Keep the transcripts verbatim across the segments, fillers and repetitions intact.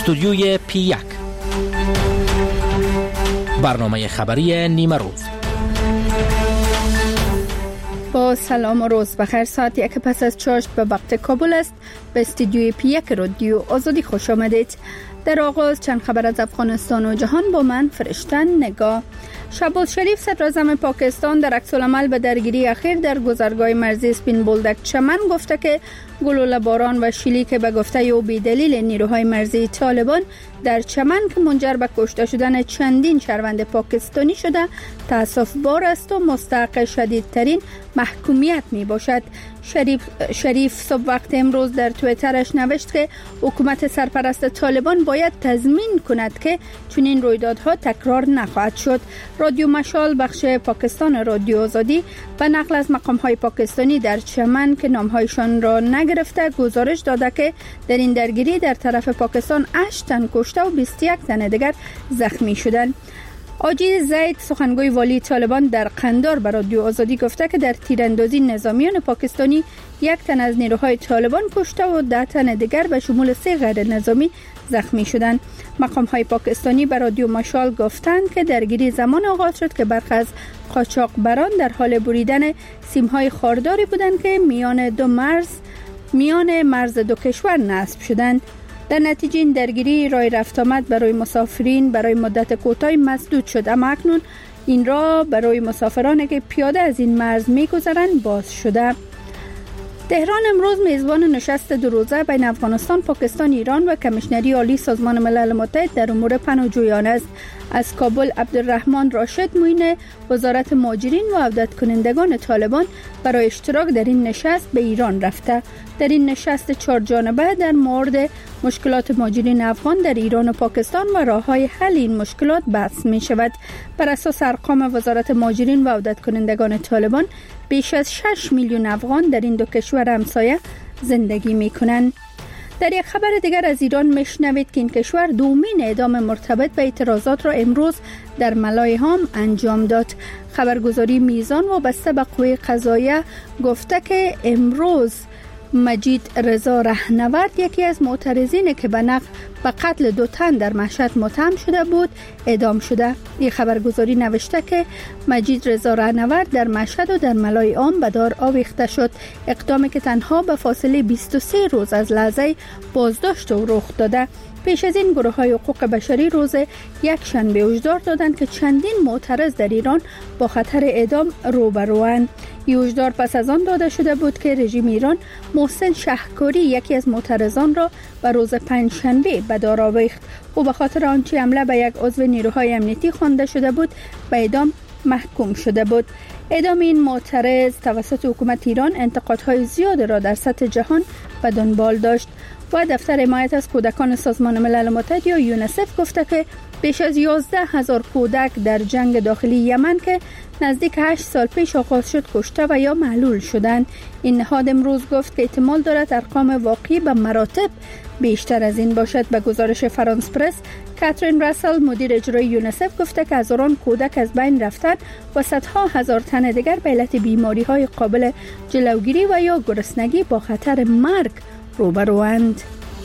استودیوی پی یک، برنامه خبری نیمه روز. با سلام و روز بخیر. ساعت یک پس از چاشت به وقت کابل است. به استودیوی پی یک رادیو آزادی خوش آمدید. در آغاز چند خبر از افغانستان و جهان با من فرشتن نگاه. شهباز شریف صدراعظم پاکستان در عکس‌العمل به درگیری اخیر در گذرگاه مرزی سپین بولدک چمن گفته که گلوله باران و شلیک به گفته او بی‌دلیل نیروهای مرزی طالبان در چمن که منجر به کشته شدن چندین شهروند پاکستانی شده تأسف بار است و مستحق شدیدترین محکومیت می باشد. شریف شریف صبح وقت امروز در توییترش نوشت که حکومت سرپرست طالبان باید تضمین کند که چنین رویدادها تکرار نخواهد شد. رادیو مشال بخش پاکستان رادیو آزادی به نقل از مقام‌های پاکستانی در چمن که نام‌هایشان را نگرفته گزارش داده که در این درگیری در طرف پاکستان هشت تن کشته و بیست و یک تن دیگر زخمی شدند. آجی زید سخنگوی والی طالبان در قندار به رادیو آزادی گفته که در تیراندازی نظامیان پاکستانی یک تن از نیروهای طالبان کشته و ده تن دیگر به شمول سه غیر نظامی زخمی شدند. مقام‌های پاکستانی به رادیو مشال گفتند که درگیری زمان آغاز شد که برخی از قاچاقبران در حال بریدن سیم‌های خارداری بودند که میان دو مرز میان مرز دو کشور نصب شدند. در نتیجه این درگیری راه رفت آمد برای مسافرین برای مدت کوتاهی مسدود شد، اما اکنون این راه برای مسافرانی که پیاده از این مرز می‌گذرند باز شده. تهران امروز میزبان نشست دو روزه بین افغانستان، پاکستان، ایران و کمیشنری عالی سازمان ملل متحد در امور پناهجویان است. از کابل عبدالرحمن راشد معین وزارت مهاجرین و عودت کنندگان طالبان برای اشتراک در این نشست به ایران رفته. در این نشست چهار جانبه در مورد مشکلات مهاجرین افغان در ایران و پاکستان و راه‌های حل این مشکلات بحث می شود. بر اساس ارقام وزارت مهاجرین و عودت کنندگان طالبان بیش از شش میلیون افغان در این دو کشور همسایه زندگی می کنند. در یک خبر دیگر از ایران میشنوید که این کشور دومین اعدام مرتبط به اعتراضات را امروز در ملایهام انجام داد. خبرگزاری میزان وابسته به قوه قضاییه گفته که امروز مجید رضا رهنورد یکی از معترضین که به نقل به قتل دو تن در مشهد متهم شده بود اعدام شده. این خبرگزاری نوشته که مجید رضا رهنورد در مشهد و در ملای عام به دار آویخته شد، اقدامی که تنها به فاصله بیست و سه روز از لحظه بازداشت او رخ داده. پیش از این گروه های حقوق بشری روز یک شنبه هشدار دادند که چندین معترض در ایران با خطر اعدام روبروند. این هشدار پس از آن داده شده بود که رژیم ایران محسن شهکاری یکی از معترضان را به روز پنجشنبه به دار آویخت. او به خاطر آنچه حمله به یک عضو نیروهای امنیتی خوانده شده بود به اعدام محکوم شده بود. اعدام این معترض توسط حکومت ایران انتقادهای زیاد را در سطح جهان به دنبال داشت و دفتر حمایت از کودکان سازمان ملل متحد یا یونیسف گفته که بیش از یازده هزار کودک در جنگ داخلی یمن که نزدیک هشت سال پیش آغاز شد کشته و یا معلول شدند. این نهاد امروز گفت که احتمال دارد ارقام واقعی به مراتب بیشتر از این باشد. به گزارش فرانس پرس، کاترین راسل مدیر اجرایی یونیسف گفته که هزاران کودک از بین رفتن و صدها هزار تن دیگر به علت بیماری‌های قابل جلوگیری و یا گرسنگی با خطر مرگ روبروند.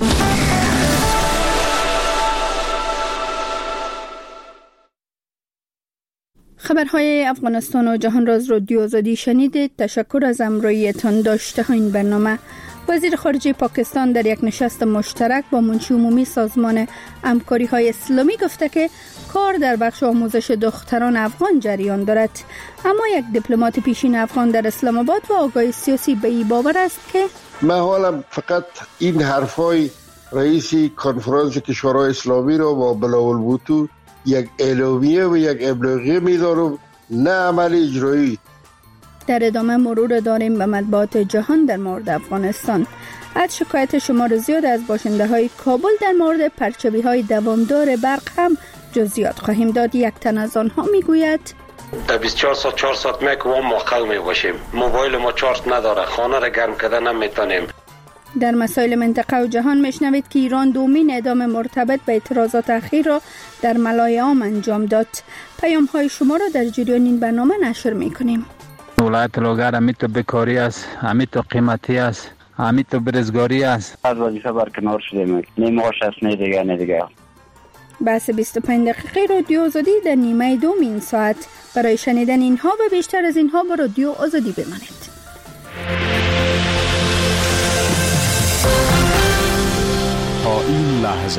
خبرهای افغانستان و جهان را از رادیو آزادی شنیدید. تشکر از همراهیتان داشته این برنامه. وزیر خارجه پاکستان در یک نشست مشترک با منشی عمومی سازمان همکاری های اسلامی گفته که کار در بخش آموزش دختران افغان جریان دارد. اما یک دیپلمات پیشین افغان در اسلام آباد و آگاهی سیاسی به این باور است که من حالا فقط این حرفای رئیس کنفرانس کشورهای اسلامی رو با بلاول بوتو یک اعلامیه و یک ابلاغیه می‌دارم، نه عمل اجرایی. در ادامه مرور داریم به مطبوعات جهان در مورد افغانستان. از شکایت شمار زیاد از باشنده های کابل در مورد پرچوی های دوامدار برق هم جزئیات خواهیم داد. یک تن از آنها میگوید در بیست و چهار ساعت چهار ساعت میکوام موقع می باشیم، موبایل ما چارج نداره، خانه را گرم کردن نمیتونیم. در مسائل منطقه و جهان میشنوید که ایران دومین اعدام مرتبط به اعتراضات اخیر را در ملای عام انجام داد. پیام های شما را در جریان این برنامه نشر میکنیم. ولایت لوگر امیت بکاری است، امیت قیمتی است. همین تو برزگاری است. از وظیفه برکنار شدیم. نیمه‌اش است، نه دیگه نه دیگه. بحث بیست و پنج دقیقه رادیو آزادی در نیمه دوم این ساعت. برای شنیدن اینها و بیشتر از اینها با رادیو آزادی بمانید. تا این لحظه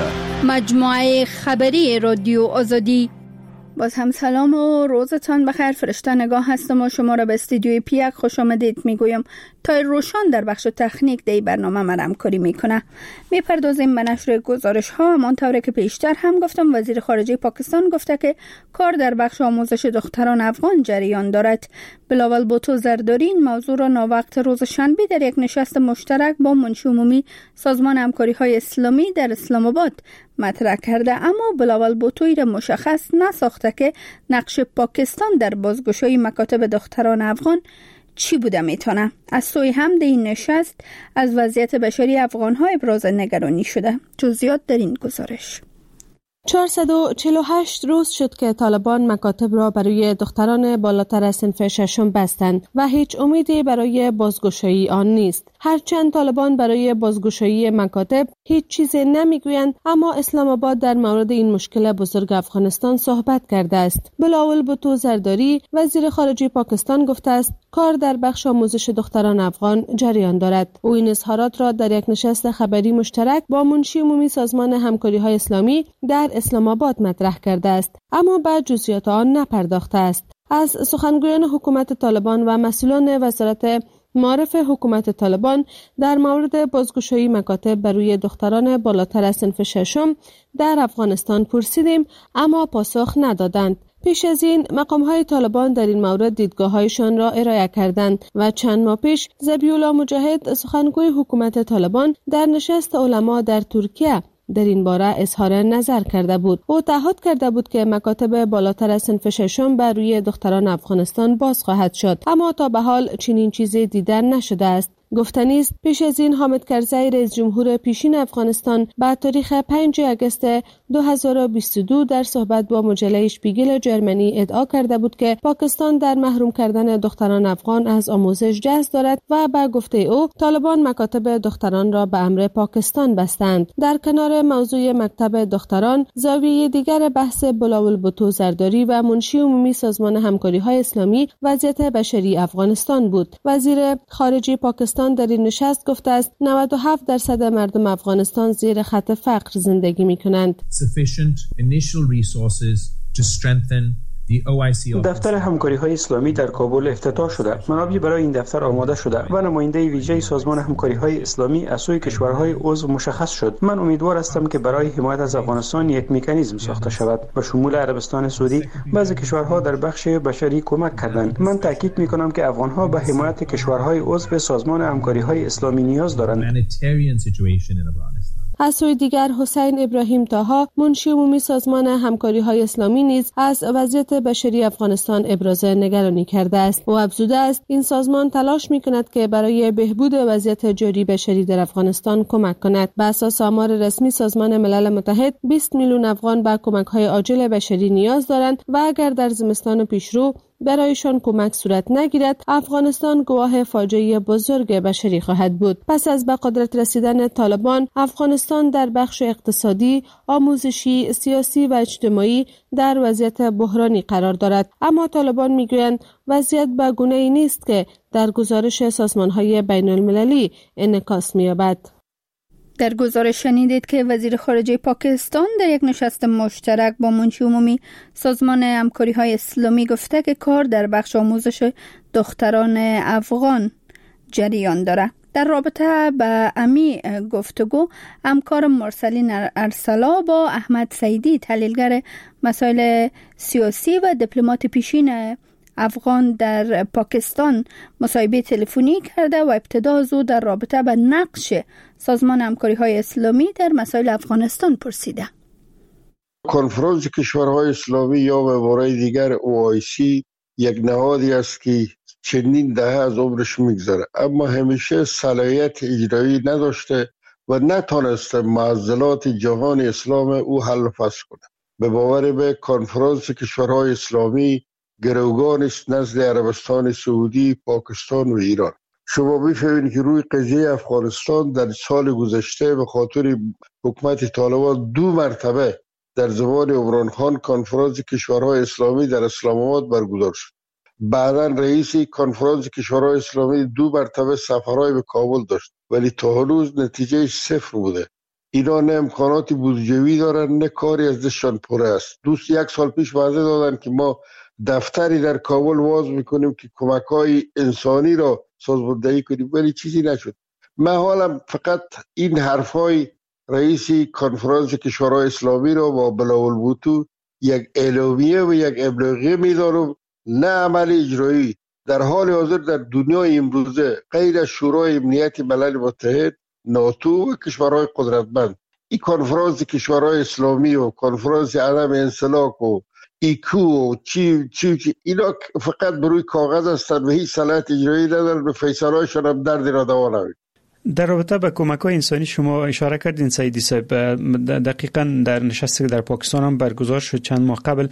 مجموعه خبری رادیو آزادی. باز هم سلام و روزتان بخیر. فرشته نگاه هستم و شما را به استودیوی پیک خوش آمدید میگویم. تا روشان در بخش تکنیک دی برنامه من همکاری میکنه. میپردازیم به نشر گزارش ها. همانطور که پیشتر هم گفتم، وزیر خارجه پاکستان گفته که کار در بخش آموزش دختران افغان جریان دارد. بلاول بوتو زرداری این موضوع را ناوقت روز شنبه در یک نشست مشترک با منشی عمومی سازمان همکاری های اسلامی در اسلام آباد مطرح کرده، اما بلاول بوتوی را مشخص نساخته که نقش پاکستان در بازگشایی مکاتب دختران افغان چی بوده میتونه. از سوی هم در این نشست از وضعیت بشری افغان ها ابراز نگرانی شده. جزئیات در این گزارش. چهارصد و چهل و هشت روز شد که طالبان مکاتب را برای دختران بالاتر از صنف ششم بستند و هیچ امیدی برای بازگشایی آن نیست. هرچند طالبان برای بازگشایی مکاتب هیچ چیزی نمیگویند، اما اسلام آباد در مورد این مشکل بزرگ افغانستان صحبت کرده است. بلاول بوتو زرداری وزیر خارجه پاکستان گفته است کار در بخش آموزش دختران افغان جریان دارد. او این اظهارات را در یک نشست خبری مشترک با منشی عمومی سازمان همکاری های اسلامی در اسلام آباد مطرح کرده است، اما به جزئیات آن نپرداخته است. از سخنگویان حکومت طالبان و مسئولان وزارت معارف حکومت طالبان در مورد بازگشایی مکاتب برای دختران بالاتر از صنف ششم در افغانستان پرسیدیم، اما پاسخ ندادند. پیش از این مقام‌های طالبان در این مورد دیدگاه‌هایشان را ارائه کردند و چند ماه پیش ذبیح‌الله مجاهد سخنگوی حکومت طالبان در نشست علما در ترکیه در این باره اظهار نظر کرده بود. او تعهد کرده بود که مکاتب بالاتر از صنف ششم بر روی دختران افغانستان باز خواهد شد، اما تا به حال چنین چیزی دیده نشده است. گفتنی است پیش از این حامد کرزی رئیس جمهور پیشین افغانستان به تاریخ پنجم آگوست دو هزار و بیست و دو در صحبت با مجله شپیگل جرمنی ادعا کرده بود که پاکستان در محروم کردن دختران افغان از آموزش دست دارد و به گفته او طالبان مکاتب دختران را به امر پاکستان بستند. در کنار موضوع مکتب دختران، زاویه دیگر بحث بلاول بوتو زرداری و منشی عمومی سازمان همکاری های اسلامی وضعیت بشری افغانستان بود. وزیر خارجه پاکستان در این نشست گفته است نود و هفت درصد مردم افغانستان زیر خط فقر زندگی می کنند. دفتر همکاری های اسلامی در کابل افتتاح شده. منابع برای این دفتر آماده شده و نماینده ویژه سازمان همکاری های اسلامی از سوی کشورهای عضو مشخص شد. من امیدوار هستم که برای حمایت از افغانستان یک مکانیزم ساخته شود. به شمول عربستان سعودی بعضی کشورها در بخش بشری کمک کردند. من تاکید می کنم که افغانها به حمایت کشورهای عضو سازمان همکاری های اسلامی نیاز دارند. از سوی دیگر حسین ابراهیم طاها منشی عمومی سازمان همکاری های اسلامی نیز از وضعیت بشری افغانستان ابراز نگرانی کرده است. او افزوده است این سازمان تلاش می کند که برای بهبود وضعیت جاری بشری در افغانستان کمک کند. به اساس آمار رسمی سازمان ملل متحد بیست میلیون افغان به کمک های عاجل بشری نیاز دارند و اگر در زمستان پیشرو برایشان کمک صورت نگیرد افغانستان گواه فاجعه بزرگ بشری خواهد بود. پس از به قدرت رسیدن طالبان، افغانستان در بخش اقتصادی، آموزشی، سیاسی و اجتماعی در وضعیت بحرانی قرار دارد، اما طالبان میگویند وضعیت به گونه‌ای نیست که در گزارش سازمان‌های بین المللی انعکاس می‌یابد. در گزارش شنیدید که وزیر خارجه پاکستان در یک نشست مشترک با منشی عمومی سازمان همکاری های اسلامی گفته که کار در بخش آموزش دختران افغان جریان دارد. در رابطه با امی گفتگو همکار مرسلین ارسلا با احمد سیدی تحلیلگر مسائل سیاسی و دیپلمات پیشین افغان در پاکستان مصاحبه تلفنی کرده و ابتدا از او در رابطه با نقش سازمان همکاری های اسلامی در مسائل افغانستان پرسیده. کنفرانس کشورهای اسلامی یا به عبارت دیگر او آی سی یک نهادی است که چندین دهه از عمرش میگذره، اما همیشه صلاحیت اجرایی نداشته و نتونسته معضلات جهان اسلام او حل و فصل کنه. به باور به کنفرانس کشورهای اسلامی گروگان است نزد عربستان سعودی، پاکستان و ایران. شما می‌فهمید که روی قضیه افغانستان در سال گذشته به خاطر حکومت طالبان دو مرتبه در زمان عمران خان کنفرانس کشورهای اسلامی در اسلام آباد برگزار شد. بعدا رئیس کنفرانس کشورهای اسلامی دو مرتبه سفرهای به کابل داشت ولی تا هنوز نتیجه صفر بوده. اینا نه امکانات بودجویی دارن نه کاری از دستشان پره است. دوست یک سال پیش وعده دادن که ما دفتری در کابل واز میکنیم که کمک‌های انسانی را سازماندهی کنیم ولی چیزی نشد. من حالا فقط این حرفای رئیس کنفرانس کشورهای اسلامی را با بلاول بوتو یک اعلامیه و یک ابلاغیه میدارم، نه عمل اجرایی. در حال حاضر در دنیای امروزه غیر از شورای امنیت ملل متحد، ناتو و کشورهای قدرتمند، این کنفرانس کشورهای اسلامی و کنفرانس عدم انسلاک و ایکو و چی چی چی اینا فقط بروی کاغذ هستند و هیچ صلاحیت اجرایی ندارن، به فیصله‌هایشان هم دردی را دوا نمی‌کنند. در رابطه با کمک‌های انسانی شما اشاره کردین سیدی صاحب، دقیقاً در نشستی که در پاکستان هم برگزار شد چند ماه قبل،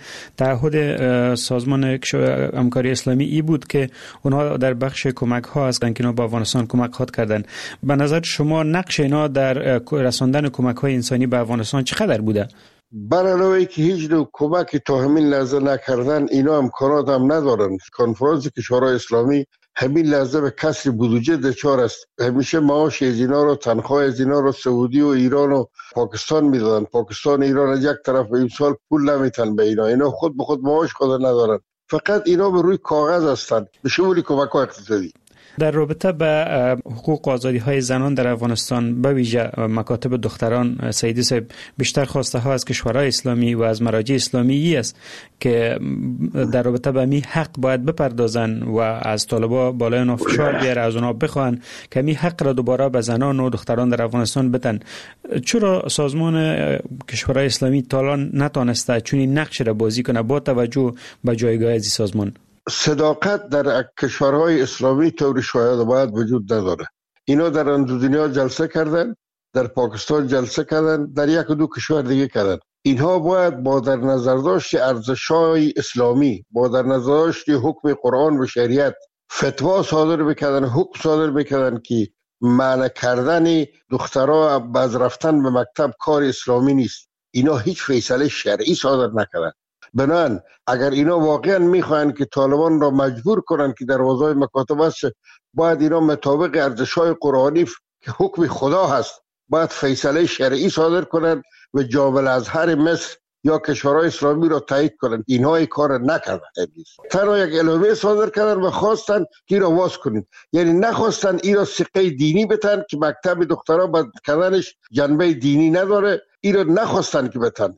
تعهد سازمان همکاری اسلامی ای بود که اونها در بخش کمک‌ها هستند که اینا با افغانستان کمک خود کردن. به نظر شما نقش اینا در رساندن کمک‌های انسانی به افغانستان چقدر بوده؟ برای که هیچ نوع کمک تا همین لحظه نکردن، اینا امکانات هم ندارن. کنفرانس کشورهای اسلامی همین لحظه به کسر بودجه دچار است. همیشه معاش از اینا رو، تنخواه از اینا رو سعودی و ایران و پاکستان میدادن. پاکستان و ایران از یک طرف به امسال پول نمیتن به اینا. اینا خود به خود معاش خود ندارن. فقط اینا به روی کاغذ هستند به شمول کمک‌های اقتصادی. در رابطه به حقوق و آزادی‌های زنان در افغانستان، به ویژه مکاتب دختران، سیدی صاحب، بیشتر خواسته ها از کشورهای اسلامی و از مراجع اسلامی است که در رابطه به می حق باید بپردازن و از طالبا بالای اونا فشار بیاره، از اونا بخوان که می حق را دوباره به زنان و دختران در افغانستان بدن. چرا سازمان کشورهای اسلامی تا الان نتونسته چنین نقش را بازی کنه با توجه به جایگاه از سازمان؟ صداقت در کشورهای اسلامی طور شاید باید وجود نداره. اینا در اندو دنیا جلسه کردن، در پاکستان جلسه کردن، در یک و دو کشور دیگه کردن. اینها باید با در نظر داشت ارزش‌های اسلامی، با در نظر داشت حکم قرآن و شریعت فتوا صادر بکردن، حکم صادر بکردن که منع کردن دخترها باز رفتن به مکتب کار اسلامی نیست. اینا هیچ فیصله شرعی صادر نکردن. بنان اگر اینا واقعا میخواین که طالبان را مجبور کنن که دروازهای مکاتب است، باید اینا مطابق ارزش‌های قرآنی که حکم خدا هست باید فیصله شرعی صادر کنن و جامع الازهر مصر یا کشورهای اسلامی را تایید کنن. اینها این کار نکردن. تنها یک اعلامیه صادر کردن و خواستن که را واس کنین، یعنی نخواستن این را سقه دینی بتن که مکتب دخترها بد کردنش جنبه دینی نداره. این را نخواستن که بتن.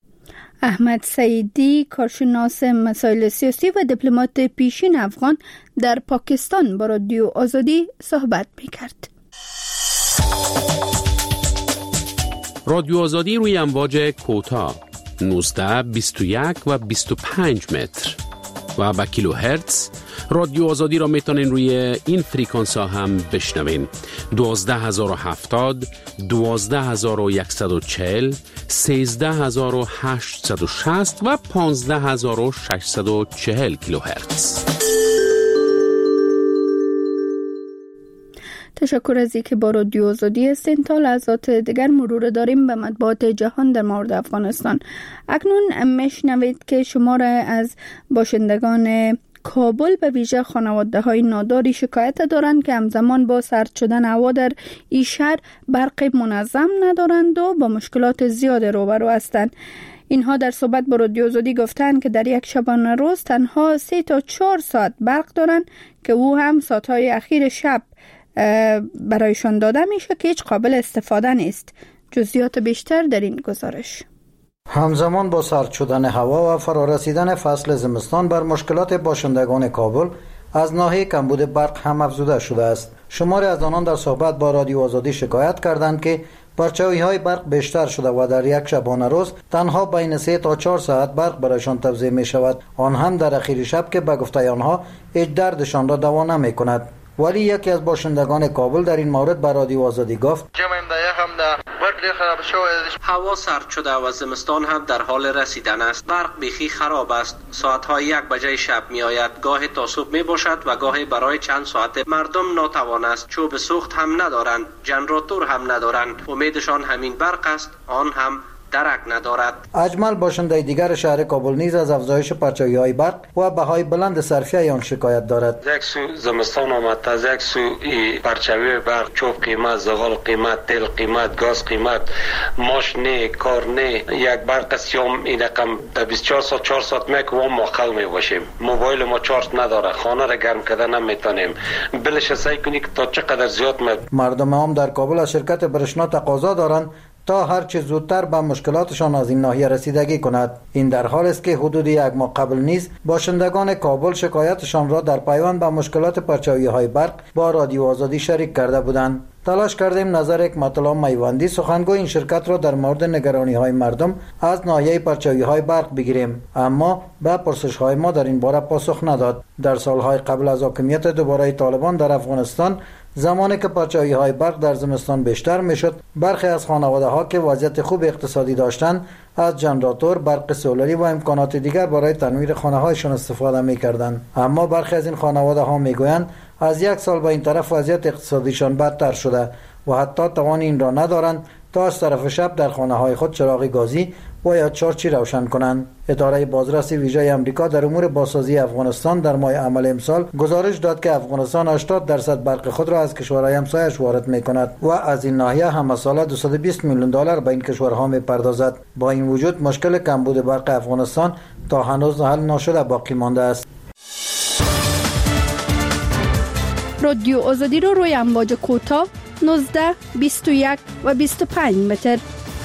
احمد سعیدی، کارشناس مسائل سیاسی و دیپلمات پیشین افغان، در پاکستان با رادیو آزادی صحبت می‌کرد. رادیو آزادی روی امواج کوتاه نوزده، بیست و یک و بیست و پنج متر و با کیلو هرتز. رادیو آزادی را میتونین روی این فریکانس ها هم بشنوین: دوازده هزار و هفتاد، دوازده هزار و صد و چهل، سیزده هزار و هشتصد و شصت و پانزده هزار و ششصد و چهل کیلو هرتز. تشکر از اینکه با رادیو آزادی هستین. تا لحظات دیگر مرور داریم به مطبوعات جهان در مورد افغانستان. اکنون میشنوید که شماره از باشندگان کابل به ویژه خانواده های ناداری شکایت دارند که همزمان با سرد شدن هوا در این شهر برق منظم ندارند و با مشکلات زیاد روبرو هستند. اینها در صحبت با رادیو آزادی گفتند که در یک شبانه روز تنها سه تا چهار ساعت برق دارند که او هم ساعتهای اخیر شب برایشان داده میشه که هیچ قابل استفاده نیست. جزئیات بیشتر در این گزارش. همزمان با سرد شدن هوا و فرارسیدن فصل زمستان بر مشکلات باشندگان کابل از ناحیه کمبود برق هم افزوده شده است. شماری از آنان در صحبت با رادیو آزادی شکایت کردند که پرچاوی‌های برق بیشتر شده و در یک شبانه روز تنها بین سه تا چهار ساعت برق برایشان توزیع می شود، آن هم در اخیر شب که به گفته آنها هیچ دردشان را دوا نمی کند. ولی یکی از باشندگان کابل در این مورد به رادیو آزادی گفت: جمعیم در یخم در برق ډیر خراب شوی. هوا سرد شده و زمستان هم در حال رسیدن است. برق بیخی خراب است. ساعت‌های یک بجه شب می آید. گاهی تا صبح می باشد و گاهی برای چند ساعت. مردم ناتوان است. چوب سوخت هم ندارند. ژنراتور هم ندارند. امیدشان همین برق است. آن هم درک ندارد. اجمل باشنده دیگر شهر کابل نیز از افزایش پرچاوی‌های برق و بهای بلند صرفه آن شکایت دارد. یک سو زمستان آمد، از یک سو پرچاوی برق، چوب قیمت، زغال قیمت، تیل قیمت، گاز قیمت، ماش نه، کار نه. یک برق سیام این رقم در بیست و چهار ساعت چهار ساعت میک و ما خل می باشیم. موبایل ما چارج نداره، خانه را گرم کردن نمیتونیم. بلش سعی کنی که تا چقدر زیاد می. مردم هم در کابل از شرکت برشنا تقاضا دارند تا هر چه زودتر به مشکلاتشان از این ناحیه رسیدگی کند. این در حال است که حدود یک ماه قبل نیز باشندگان کابل شکایتشان را در پیوند به مشکلات پرچاوی‌های برق با رادیو آزادی شریک کرده بودند. تلاش کردیم نظر یک مطلع میوندی سخنگوی این شرکت را در مورد نگرانی‌های مردم از ناحیه پرچاوی‌های برق بگیریم، اما به پرسش‌های ما در این باره پاسخ نداد. در سالهای قبل از حاکمیت دوباره طالبان در افغانستان، زمانی که پرچاوی‌های برق در زمستان بیشتر میشد، برخی از خانواده‌ها که وضعیت خوب اقتصادی داشتند از ژنراتور، برق سولری و امکانات دیگر برای تنویر خانه‌هایشان استفاده می‌کردند. اما برخی از این خانواده‌ها می‌گویند از یک سال به این طرف وضعیت اقتصادیشان بدتر شده و حتی توان این را ندارند تا از طرف شب در خانه‌های خود چراغ گازی و یا چارچی روشن کنند. اداره بازرسی ویژه آمریکا در امور بازسازی افغانستان در ماه عمل امسال گزارش داد که افغانستان هشتاد درصد برق خود را از کشورهای همسایه‌اش وارد می‌کند و از این ناحیه هم ساله دویست و بیست میلیون دلار به این کشورها می‌پردازد. با این وجود مشکل کمبود برق افغانستان تا هنوز حل نشده باقی مانده است. رادیو آزادی رو روی امواج کوتاه نوزده، بیست و یک و بیست و پنج متر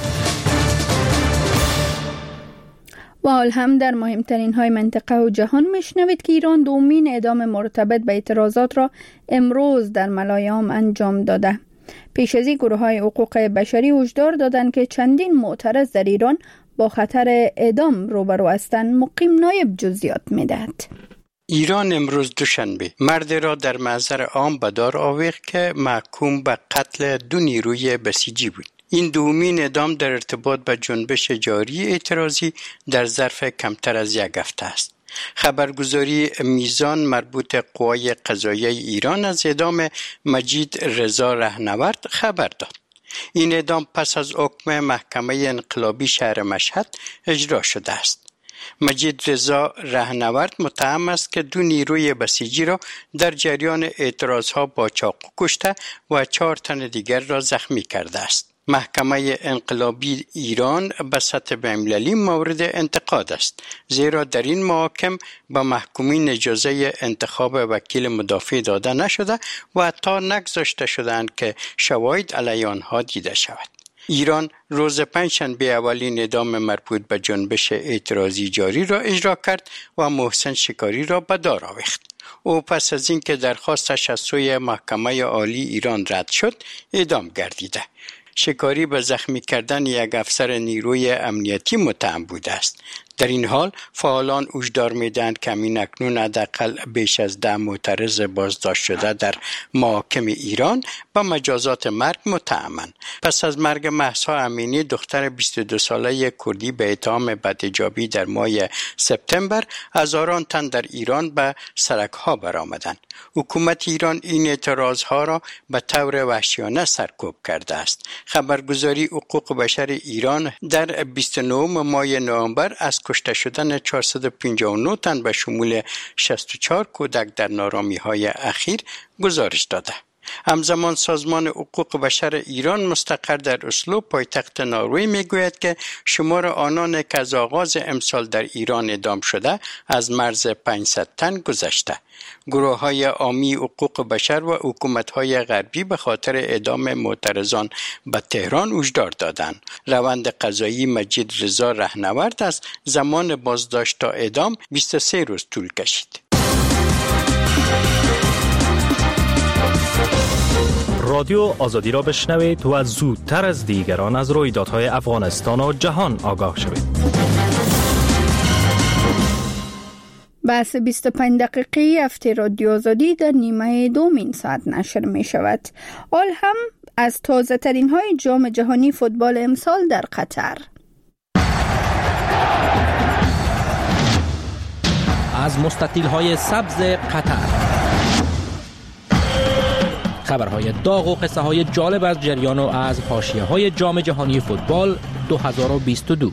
و حال هم در مهمترین های منطقه و جهان میشنوید که ایران دومین اعدام مرتبط به اعتراضات را امروز در ملایام انجام داده. پیش از این گروه های حقوق بشری هشدار دادند که چندین معترض در ایران با خطر اعدام روبرو هستند. مقیم نایب جزئیات میدهد. ایران امروز دوشنبه مرد را در محضر عام به دار آویخت که محکوم به قتل دو نیروی بسیجی بود. این دومین اعدام در ارتباط به جنبش جاری اعتراضی در ظرف کمتر از یک هفته است. خبرگزاری میزان مربوط قوای قضاییه ایران از اعدام مجید رضا رهنورد خبر داد. این اعدام پس از حکم محکمه انقلابی شهر مشهد اجرا شده است. مجید رضا رهنورد متهم است که دو نیروی بسیجی را در جریان اعتراضها با چاقو کشته و چهار تن دیگر را زخمی کرده است. محکمه انقلابی ایران به سطح بین‌المللی مورد انتقاد است، زیرا در این محاکم به محکومین اجازه انتخاب وکیل مدافع داده نشده و حتی نگذاشته شدند که شواهد علیه آنها دیده شود. ایران روز پنجشنبه اولین اعدام مربوط به جنبش اعتراضی جاری را اجرا کرد و محسن شکاری را به دار آویخت. او پس از اینکه درخواستش از سوی محکمه عالی ایران رد شد، اعدام گردیده. شکاری به زخمی کردن یک افسر نیروی امنیتی متهم بوده است. در این حال فعالان هشدار می‌دهند که همین اکنون حداقل بیش از ده معترض بازداشت شده در محاکم ایران به مجازات مرگ متهمند. پس از مرگ مهسا امینی دختر بیست و دو ساله کردی به اتهام بدحجابی در ماه سپتامبر، هزاران تن در ایران به سرک‌ها برآمدند. حکومت ایران این اعتراضها را به طور وحشیانه سرکوب کرده است. خبرگزاری حقوق بشر ایران در بیست و نه ماه نوامبر از کشته شدن چهارصد و پنجاه و نه تن به شمول شصت و چهار کودک در نارامی‌های اخیر گزارش داده. همزمان سازمان حقوق بشر ایران مستقر در اسلو پایتخت نروژ میگوید که شمار آنان که از آغاز امسال در ایران اعدام شده از مرز پانصد تن گذشته. گروه‌های عامی حقوق بشر و حکومت‌های غربی به خاطر اعدام معترضان به تهران هشدار دادند. روند قضایی مجید رضا رهنورد از زمان بازداشت تا اعدام بیست و سه روز طول کشید. رادیو آزادی را بشنوید و زودتر از دیگران از رویدادهای افغانستان و جهان آگاه شوید. بحث بیست و پنج دقیقی هفته رادیو آزادی در نیمه دومین ساعت نشر می شود. حال هم از تازه ترین های جام جهانی فوتبال امسال در قطر. از مستطیل های سبز قطر، خبرهای داغ و قصه های جالب از جریان و از حاشیه های جام جهانی فوتبال دو هزار و بیست و دو.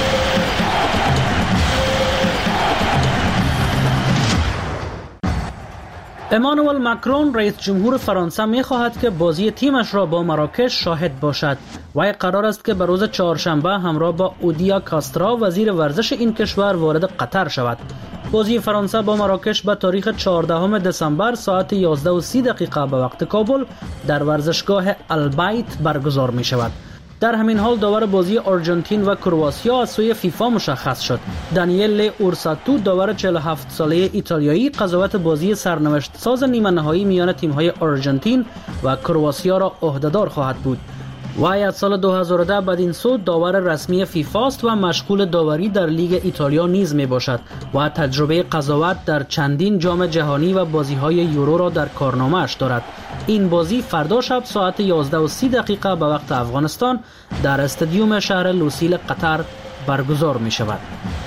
امانوئل ماکرون رئیس جمهور فرانسه می خواهد که بازی تیمش را با مراکش شاهد باشد. وی قرار است که به روز چهارشنبه همراه با اودیا کاسترا وزیر ورزش این کشور وارد قطر شود. بازی فرانسه با مراکش به تاریخ چهاردهم دسامبر ساعت یازده و سی دقیقه به وقت کابل در ورزشگاه البیت برگزار می شود. در همین حال داور بازی آرژانتین و کرواتیا از سوی فیفا مشخص شد. دانیل اورساتو داور چهل و هفت ساله ایتالیایی قضاوت بازی سرنوشت ساز نیمه نهایی میان تیم‌های آرژانتین و کرواتیا را عهده‌دار خواهد بود. وی از سال دو هزار و ده بدین سو داور رسمی فیفا است و مشغول داوری در لیگ ایتالیا نیز می باشد و تجربه قضاوت در چندین جام جهانی و بازی‌های یورو را در کارنامه‌اش دارد. این بازی فردا شب ساعت یازده و سی دقیقه به وقت افغانستان در استادیوم شهر لوسیل قطر برگزار می شود.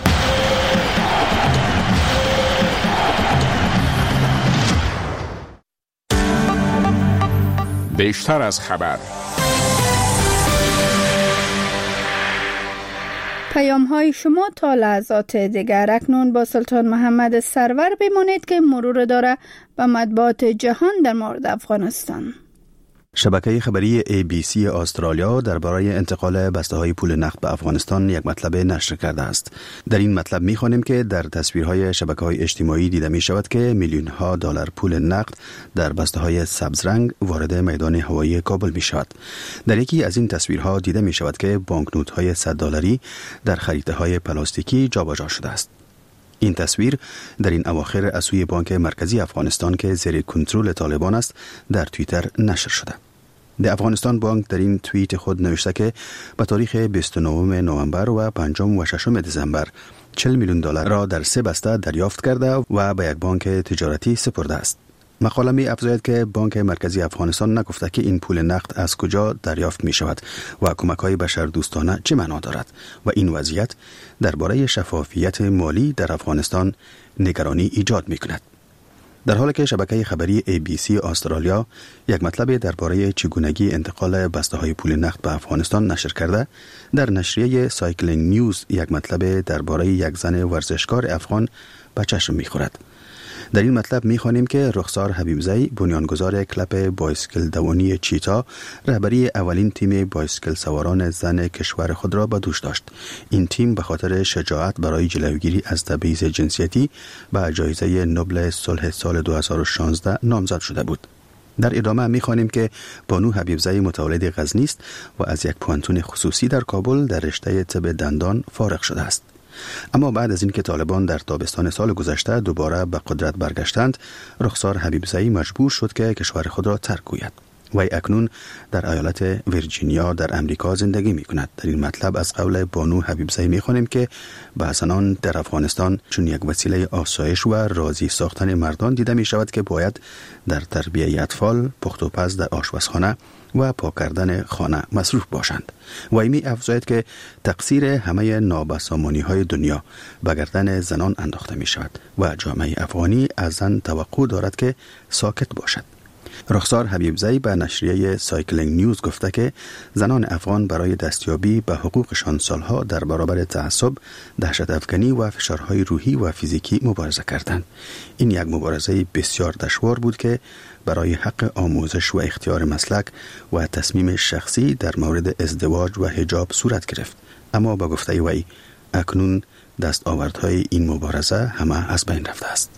بیشتر از خبر، پیام های شما تا لحظات دیگر. اکنون با سلطان محمد سرور بمانید که مرور داره به مطبوعات جهان در مورد افغانستان. شبکه خبری ای بی سی استرالیا درباره انتقال بسته‌های پول نقد به افغانستان یک مطلب نشر کرده است. در این مطلب می‌خوانیم که در تصویرهای شبکه‌های اجتماعی دیده می‌شود که میلیون‌ها دلار پول نقد در بسته‌های سبز رنگ وارد میدان هوایی کابل می‌شود. در یکی از این تصویرها دیده می‌شود که بانکنوت‌های صد دلاری در خریطه‌های پلاستیکی جابجا شده است. این تصویر در این اواخر از سوی بانک مرکزی افغانستان که زیر کنترل طالبان است در توییتر نشر شده. در افغانستان بانک در این توییت خود نوشته که به تاریخ بیست و نهم نوامبر و پنجم و ششم دسامبر چهل میلیون دلار را در سه بسته دریافت کرده و به یک بانک تجارتی سپرده است. مقاله می افزاید که بانک مرکزی افغانستان نگفته که این پول نقد از کجا دریافت می شود و کمک‌های بشردوستانه چه معنا دارد و این وضعیت درباره شفافیت مالی در افغانستان نگرانی ایجاد می کند. در حالی که شبکه خبری ای بی سی استرالیا یک مطلب درباره چگونگی انتقال بسته‌های پول نقد به افغانستان نشر کرده، در نشریه سایکلینگ نیوز یک مطلب درباره یک زن ورزشکار افغان به چشم می خورد. در این مطلب می‌خوانیم که رخسار حبیبزی بنیانگذار کلب بایسکل دوانی چیتا رهبری اولین تیم بایسکل سواران زن کشور خود را به دوش داشت. این تیم به خاطر شجاعت برای جلوگیری از تبعیض جنسیتی به جایزه نوبل صلح سال دو هزار و شانزده نامزد شده بود. در ادامه می‌خوانیم که بانو حبیبزی متولد غزنی است و از یک پوانتون خصوصی در کابل در رشته طب دندان فارغ شده است. اما بعد از اینکه طالبان در تابستان سال گذشته دوباره به قدرت برگشتند، رخسار حبیبزی مجبور شد که کشور خود را ترک گوید. وی اکنون در ایالت ویرجینیا در امریکا زندگی می کند. در این مطلب از قول بانو حبیبزی می خوانیم که به زنان در افغانستان چون یک وسیله آسایش و راضی ساختن مردان دیده می شود که باید در تربیت اطفال، پخت و پز در آشپزخانه و پاک کردن خانه مصروف باشند. وی می افزاید که تقصیر همه نابسامانی های دنیا به گردن زنان انداخته می شود و جامعه افغانی از زن توقع دارد که ساکت باشد. رخسار حبیبزی به نشریه سایکلینگ نیوز گفته که زنان افغان برای دستیابی به حقوقشان سالها در برابر تعصب، دهشت افکنی و فشارهای روحی و فیزیکی مبارزه کردند. این یک مبارزه بسیار دشوار بود که برای حق آموزش و اختیار مسلک و تصمیم شخصی در مورد ازدواج و حجاب صورت گرفت. اما با گفته وی اکنون دستاوردهای این مبارزه همه از بین رفته است.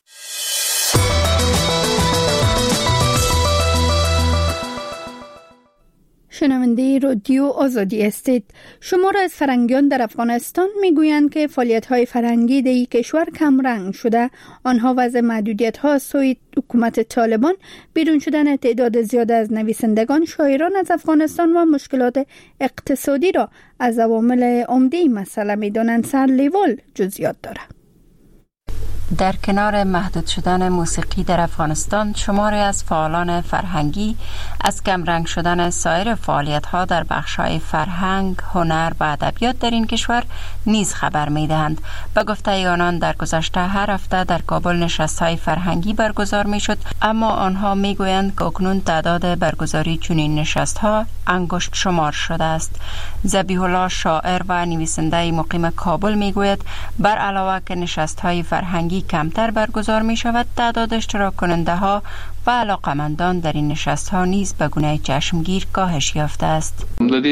شنونده رادیو آزادی استید. شمار از فرنگیان در افغانستان میگویند که فعالیت‌های فرهنگی در این کشور کم رنگ شده. آنها وضع محدودیت‌ها سوی حکومت طالبان، بیرون شدن تعداد زیاد از نویسندگان، شاعران از افغانستان و مشکلات اقتصادی را از عوامل عمده مسئله می‌دانند. سر لیوال جزئیات دارد. در کنار محدود شدن موسیقی در افغانستان، شماری از فعالان فرهنگی از کمرنگ شدن سایر فعالیت‌ها در بخش‌های فرهنگ، هنر و ادبیات در این کشور نیز خبر می‌دهند. به گفته آنان در گذشته هر هفته در کابل نشست‌های فرهنگی برگزار می‌شد، اما آنها می‌گویند که اکنون تعداد برگزاری چنین نشست‌ها انگشت شمار شده است. ذبیح الله شاعر و نویسنده مقیم کابل می‌گوید بر علاوه که نشست‌های فرهنگی کمتر برگزار می شود، تعداد اشتراک کننده ها و علاقمندان در این نشست ها نیز به گونه چشمگیر کاهش یافته است.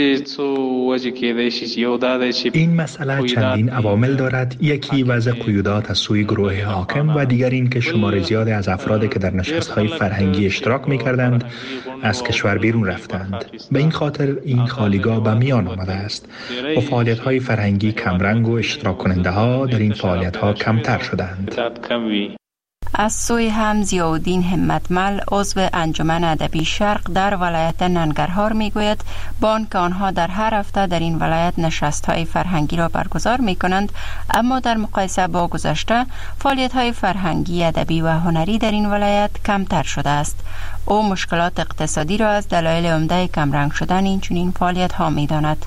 این مسئله چندین عوامل دارد. یکی وضع قیودات از سوی گروه حاکم و دیگر این که شمار زیادی از افرادی که در نشست های فرهنگی اشتراک می کردند از کشور بیرون رفتند. به این خاطر این خالیگاه به میان آمده است و فعالیت های فرهنگی کمرنگ و اشتراک کننده ها در این فعالیت ها کمتر شدند. از سوی هم ضیاءالدین همتمل عضو انجمن ادبی شرق در ولایت ننگرهار میگوید با آنکه آنها در هر هفته در این ولایت نشست‌های فرهنگی را برگزار می‌کنند، اما در مقایسه با گذشته فعالیت‌های فرهنگی، ادبی و هنری در این ولایت کمتر شده است. او مشکلات اقتصادی را از دلایل عمده کمرنگ شدن این چنین فعالیت‌ها می‌داند.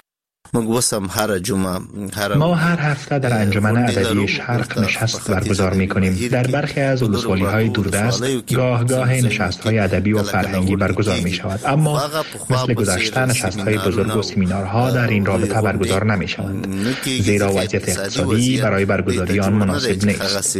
ما هر هفته در انجمن ادبی شرق نشست برگزار می کنیم. در برخی از ولسوالی های دوردست گاه گاه نشست های ادبی و فرهنگی برگزار می شود، اما مثل گذشته نشست های بزرگ و سمینارها در این رابطه برگزار نمی شوند، زیرا وضعیت اقتصادی برای برگزاری آن مناسب نیست.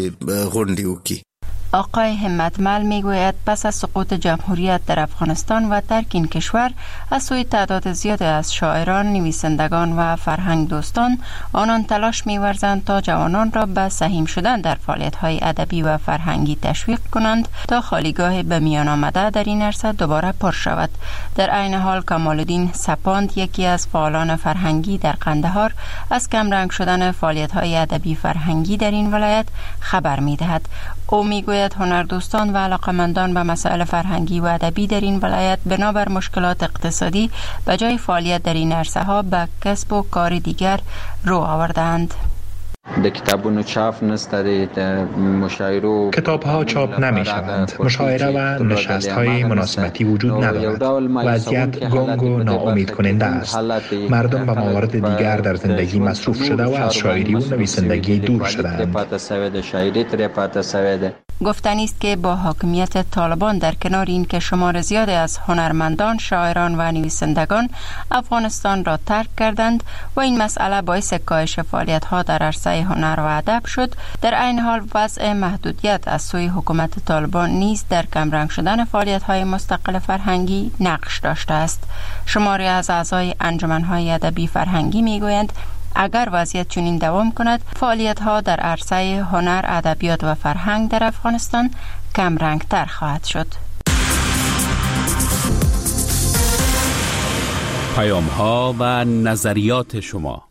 آقای همتمل میگوید پس از سقوط جمهوریت در افغانستان و ترک این کشور از سوی تعداد زیاد از شاعران، نویسندگان و فرهنگ دوستان، آنان تلاش می‌ورزند تا جوانان را به سهیم شدن در فعالیت‌های ادبی و فرهنگی تشویق کنند تا خالیگاه به میان آمده در این عرصه دوباره پر شود. در عین حال کمال‌الدین سپاند، یکی از فعالان فرهنگی در قندهار، از کمرنگ شدن فعالیت‌های ادبی فرهنگی در این ولایت خبر می‌دهد. او میگوید هنردوستان و علاقمندان به مسائل فرهنگی و ادبی در این ولایت بنابر مشکلات اقتصادی به جای فعالیت در این عرصه ها به کسب و کار دیگر رو آوردند. کتابونو چاپ نستده، مشاعره کتاب ها چاپ نمی شوند، مشاعره و نشست های مناسبتی وجود ندارد. وضعیت گنگ و ناامید کننده است. مردم به موارد دیگر در زندگی مصروف شده و از شاعری و نویسندگی دور شدند. گفتنی است که با حاکمیت طالبان در کنار این که شمار زیادی از هنرمندان، شاعران و نویسندگان افغانستان را ترک کردند و این مسئله باعث کاهش فعالیت‌ها در عرصه هنر و ادب شد، در عین حال وضع محدودیت از سوی حکومت طالبان نیز در کمرنگ شدن فعالیت‌های مستقل فرهنگی نقش داشته است. شماری از اعضای انجمن‌های ادبی فرهنگی می‌گویند اگر وضعیت چنین دوام کند، فعالیت‌ها در عرصه هنر، ادبیات و فرهنگ در افغانستان کم رنگ‌تر خواهد شد. پیام‌ها و نظریات شما.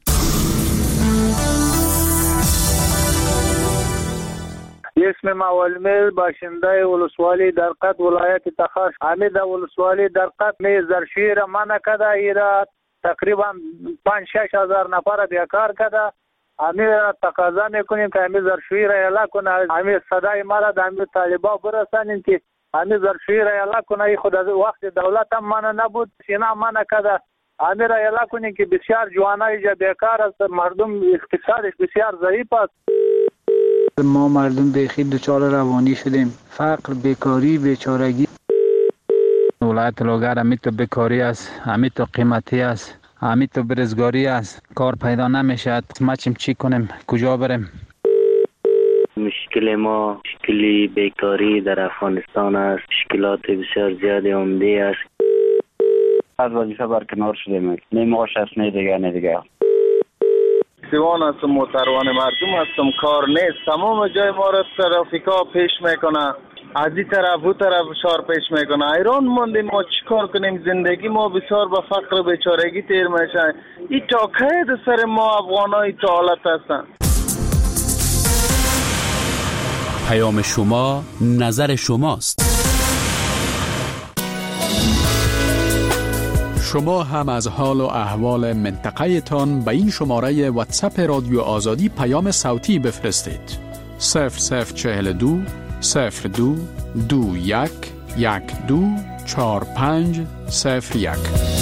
اسم مولمل باشنده ولسوالی درقت ولایت تخار حمید ولسوالی درقت می زرشوی را منع کده، ایراد تقریبا پنج شش هزار نفر بیکار کده. همی را تقاضا میکنیم که همی زرشوی را اعلا کنه، همی صدای ما را همی طالبا برسانیم که همی زرشوی را اعلا کنه. ای خود از وقت دولت هم منع نبود، سینا منع کده. همی را اعلا کنیم که بسیار جوانای جا بیکار است، مردم اقتصادش بسیار ضعیف است. ما مردم بیخی دچار روانی شدیم، فقر، بیکاری، بیچارگی. ولایت لوگر همیت تو بیکاری است، همیت تو قیمتی است، همیت تو برزگاری است، کار پیدا نمیشد. ما چیم چی کنیم، کجا بریم؟ مشکل ما مشکلی بیکاری در افغانستان است، مشکلات بسیار زیادی عمده است. از وظیفه برکنار شدیم، نمیغاش است نه دیگه نه دیگه. سیوان هستم، محترمان مردم هستم، کار نیست، تمام جای ما را ترافیکا پیش میکنه، از این طرف او طرف شار پیش میکنه. ایران موندیم، ما چی کار کنیم؟ زندگی ما بسیار به فقر و بیچارگی تیر میشه. این تا که سر ما افغانای تا حالت هستن. پیام شما، نظر شماست. شما هم از حال و احوال منطقه تان به این شماره واتساپ رادیو آزادی پیام صوتی بفرستید. صفر صفر چهل دو صفر دو دو یک یک دو چهار پنج صفر یک.